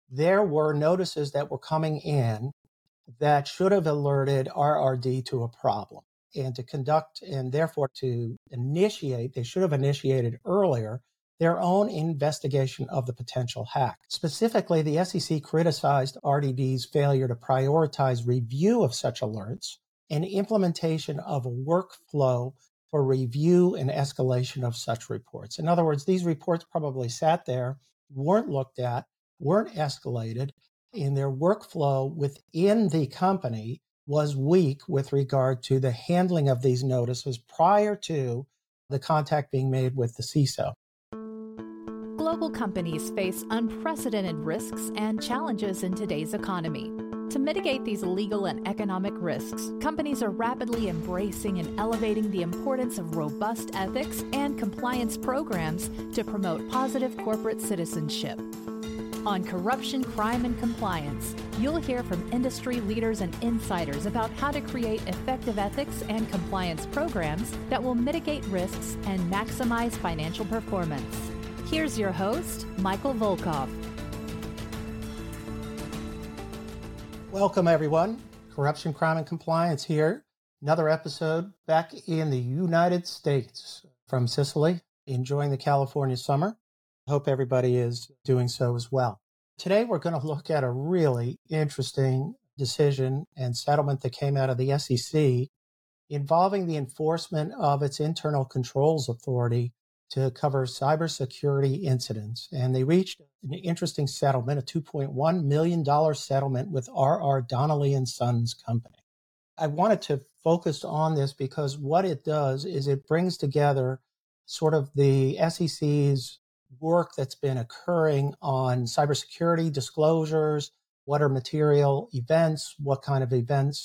there were notices that were coming in that should have alerted RRD to a problem and to conduct and therefore to initiate, they should have initiated earlier their own investigation of the potential hack. Specifically, the SEC criticized RDD's failure to prioritize review of such alerts and implementation of a workflow for review and escalation of such reports. In other words, these reports probably sat there, weren't looked at, weren't escalated, and their workflow within the company was weak with regard to the handling of these notices prior to the contact being made with the CISO. Global companies face unprecedented risks and challenges in today's economy. To mitigate these legal and economic risks, companies are rapidly embracing and elevating the importance of robust ethics and compliance programs to promote positive corporate citizenship. On Corruption, Crime, and Compliance, you'll hear from industry leaders and insiders about how to create effective ethics and compliance programs that will mitigate risks and maximize financial performance. Here's your host, Michael Volkov. Welcome, everyone. Corruption, Crime, and Compliance here. Another episode back in the United States from Sicily, enjoying the California summer. Hope everybody is doing so as well. Today, we're going to look at a really interesting decision and settlement that came out of the SEC involving the enforcement of its internal controls authority to cover cybersecurity incidents. And they reached an interesting settlement, a $2.1 million settlement with R.R. Donnelley and Sons Company. I wanted to focus on this because what it does is it brings together sort of the SEC's work that's been occurring on cybersecurity disclosures, what are material events, what kind of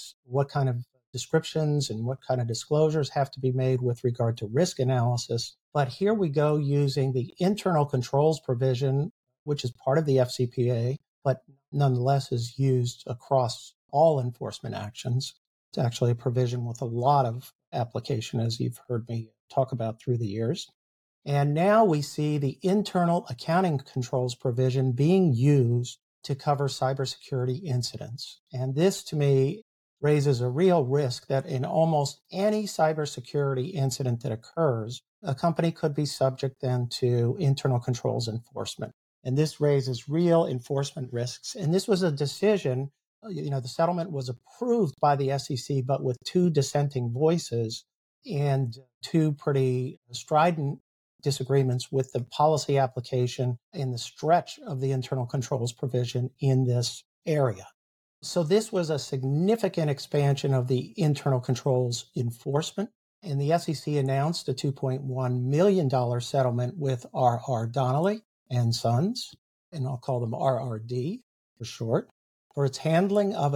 descriptions and what kind of disclosures have to be made with regard to risk analysis. But here we go using the internal controls provision, which is part of the FCPA, but nonetheless is used across all enforcement actions. It's actually a provision with a lot of application, as you've heard me talk about through the years. And now we see the internal accounting controls provision being used to cover cybersecurity incidents. And this, to me, raises a real risk that in almost any cybersecurity incident that occurs, a company could be subject then to internal controls enforcement. And this raises real enforcement risks. And this was a decision, the settlement was approved by the SEC, but with two dissenting voices and two pretty strident disagreements with the policy application and the stretch of the internal controls provision in this area. So this was a significant expansion of the internal controls enforcement, and the SEC announced a $2.1 million settlement with R.R. Donnelley and Sons, and I'll call them RRD for short, for its handling of a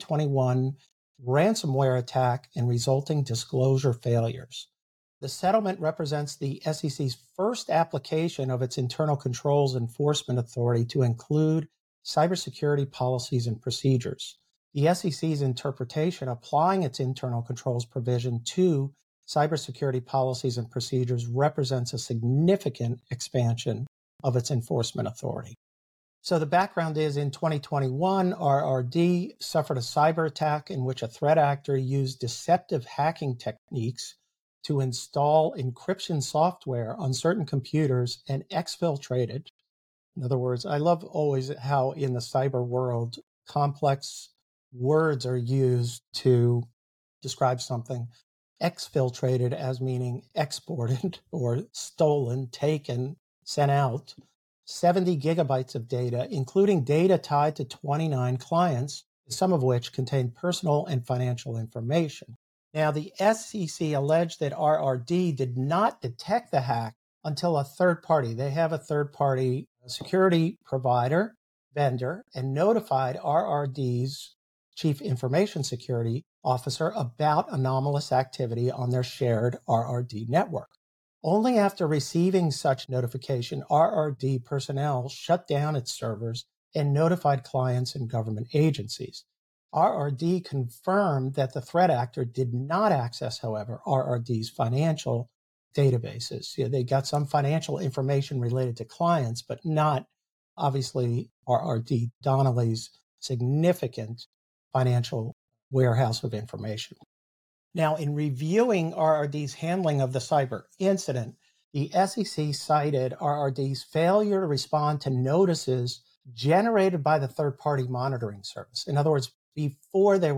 2021 ransomware attack and resulting disclosure failures. The settlement represents the SEC's first application of its internal controls enforcement authority to include cybersecurity policies and procedures. The SEC's interpretation applying its internal controls provision to cybersecurity policies and procedures represents a significant expansion of its enforcement authority. So the background is in 2021, RRD suffered a cyber attack in which a threat actor used deceptive hacking techniques to install encryption software on certain computers and exfiltrated. In other words, I love always how in the cyber world, complex words are used to describe something. Exfiltrated as meaning exported or stolen, taken, sent out. 70 gigabytes of data, including data tied to 29 clients, some of which contained personal and financial information. Now, the SEC alleged that RRD did not detect the hack until a third party. They have a third party security provider, vendor, and notified RRD's chief information security officer about anomalous activity on their shared RRD network. Only after receiving such notification, RRD personnel shut down its servers and notified clients and government agencies. RRD confirmed that the threat actor did not access, however, RRD's financial databases. They got some financial information related to clients, but not obviously RRD Donnelley's significant financial warehouse of information. Now, in reviewing RRD's handling of the cyber incident, the SEC cited RRD's failure to respond to notices generated by the third-party monitoring service. In other words, before there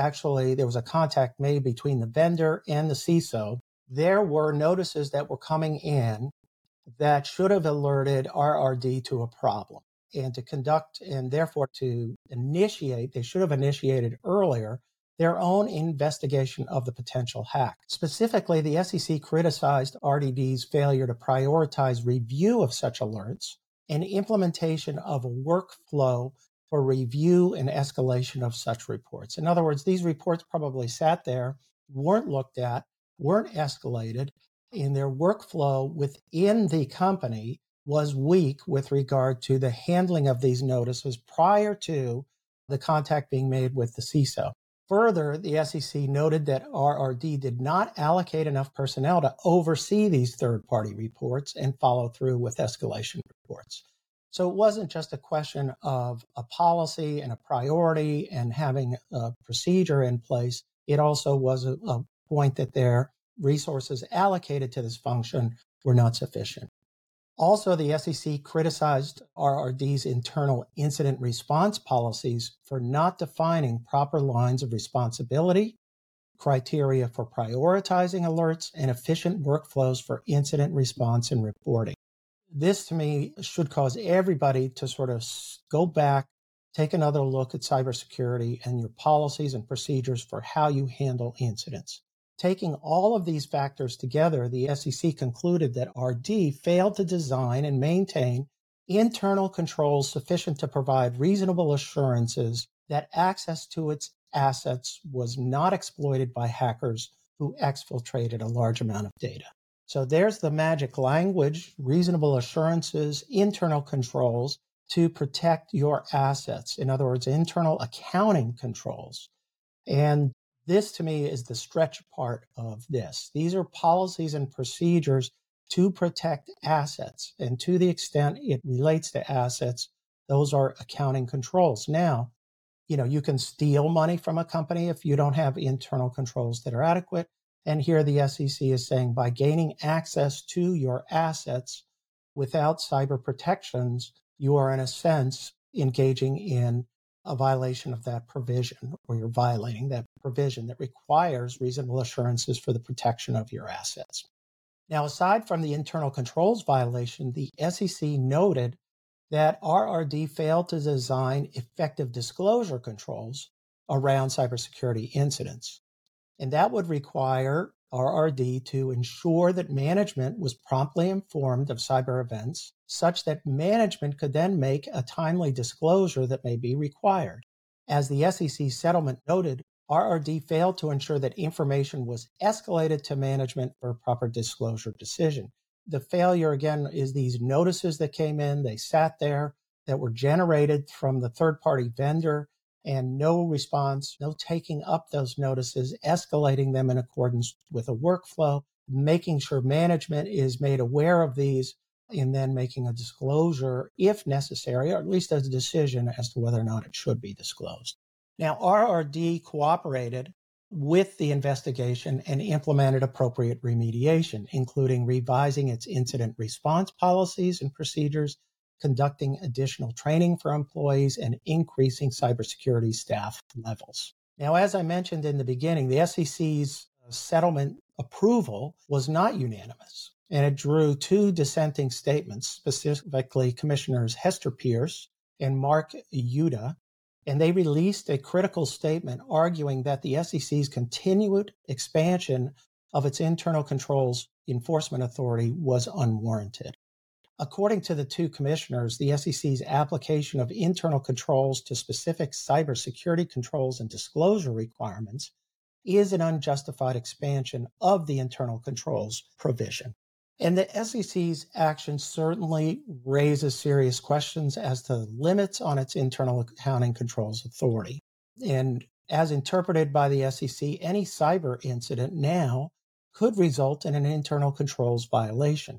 was a contact made between the vendor and the CISO, there were notices that were coming in that should have alerted RRD to a problem. And to conduct, and therefore to initiate, they should have initiated earlier their own investigation of the potential hack. Specifically, the SEC criticized RDD's failure to prioritize review of such alerts and implementation of a workflow for review and escalation of such reports. In other words, these reports probably sat there, weren't looked at, weren't escalated, and their workflow within the company was weak with regard to the handling of these notices prior to the contact being made with the CISO. Further, the SEC noted that RRD did not allocate enough personnel to oversee these third-party reports and follow through with escalation reports. So it wasn't just a question of a policy and a priority and having a procedure in place. It also was a point that their resources allocated to this function were not sufficient. Also, the SEC criticized RRD's internal incident response policies for not defining proper lines of responsibility, criteria for prioritizing alerts, and efficient workflows for incident response and reporting. This, to me, should cause everybody to sort of go back, take another look at cybersecurity and your policies and procedures for how you handle incidents. Taking all of these factors together, the SEC concluded that RD failed to design and maintain internal controls sufficient to provide reasonable assurances that access to its assets was not exploited by hackers who exfiltrated a large amount of data. So there's the magic language, reasonable assurances, internal controls to protect your assets. In other words, internal accounting controls. And this, to me, is the stretch part of this. These are policies and procedures to protect assets. And to the extent it relates to assets, those are accounting controls. Now, you can steal money from a company if you don't have internal controls that are adequate. And here the SEC is saying by gaining access to your assets without cyber protections, you are in a sense engaging in a violation of that provision, or you're violating that provision that requires reasonable assurances for the protection of your assets. Now, aside from the internal controls violation, the SEC noted that RRD failed to design effective disclosure controls around cybersecurity incidents. And that would require RRD to ensure that management was promptly informed of cyber events, such that management could then make a timely disclosure that may be required. As the SEC settlement noted, RRD failed to ensure that information was escalated to management for a proper disclosure decision. The failure, again, is these notices that came in, they sat there, that were generated from the third-party vendor, and no response, no taking up those notices, escalating them in accordance with a workflow, making sure management is made aware of these, and then making a disclosure if necessary, or at least as a decision as to whether or not it should be disclosed. Now, RRD cooperated with the investigation and implemented appropriate remediation, including revising its incident response policies and procedures, conducting additional training for employees, and increasing cybersecurity staff levels. Now, as I mentioned in the beginning, the SEC's settlement approval was not unanimous, and it drew two dissenting statements, specifically Commissioners Hester Pierce and Mark Yuda, and they released a critical statement arguing that the SEC's continued expansion of its internal controls enforcement authority was unwarranted. According to the two commissioners, the SEC's application of internal controls to specific cybersecurity controls and disclosure requirements is an unjustified expansion of the internal controls provision. And the SEC's action certainly raises serious questions as to limits on its internal accounting controls authority. And as interpreted by the SEC, any cyber incident now could result in an internal controls violation.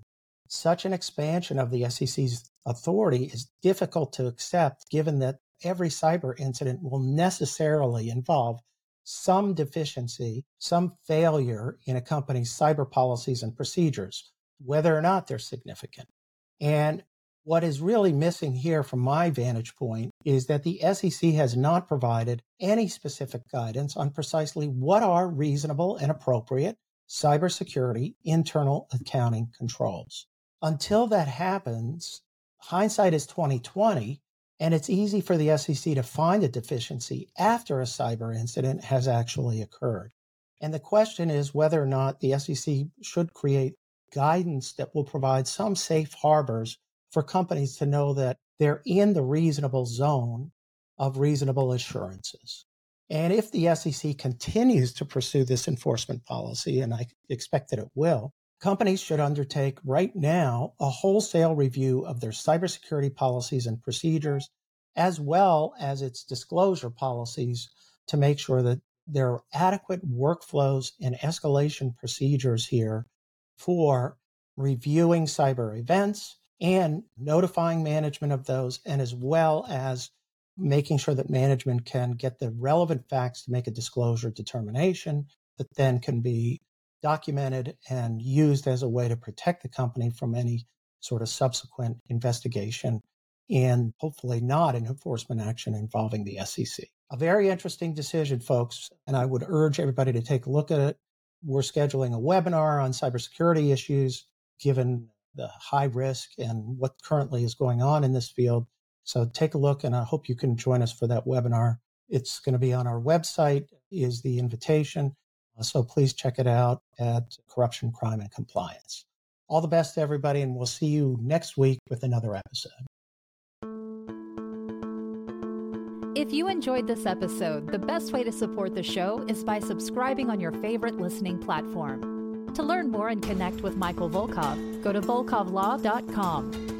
Such an expansion of the SEC's authority is difficult to accept, given that every cyber incident will necessarily involve some deficiency, some failure in a company's cyber policies and procedures, whether or not they're significant. And what is really missing here from my vantage point is that the SEC has not provided any specific guidance on precisely what are reasonable and appropriate cybersecurity internal accounting controls. Until that happens, hindsight is 2020, and it's easy for the SEC to find a deficiency after a cyber incident has actually occurred. And the question is whether or not the SEC should create guidance that will provide some safe harbors for companies to know that they're in the reasonable zone of reasonable assurances. And if the SEC continues to pursue this enforcement policy, and I expect that it will, companies should undertake right now a wholesale review of their cybersecurity policies and procedures, as well as its disclosure policies, to make sure that there are adequate workflows and escalation procedures here for reviewing cyber events and notifying management of those, and as well as making sure that management can get the relevant facts to make a disclosure determination that then can be documented and used as a way to protect the company from any sort of subsequent investigation and hopefully not an enforcement action involving the SEC. A very interesting decision, folks, and I would urge everybody to take a look at it. We're scheduling a webinar on cybersecurity issues, given the high risk and what currently is going on in this field. So take a look, and I hope you can join us for that webinar. It's going to be on our website, is the invitation. So please check it out at Corruption, Crime, and Compliance. All the best to everybody, and we'll see you next week with another episode. If you enjoyed this episode, the best way to support the show is by subscribing on your favorite listening platform. To learn more and connect with Michael Volkov, go to volkovlaw.com.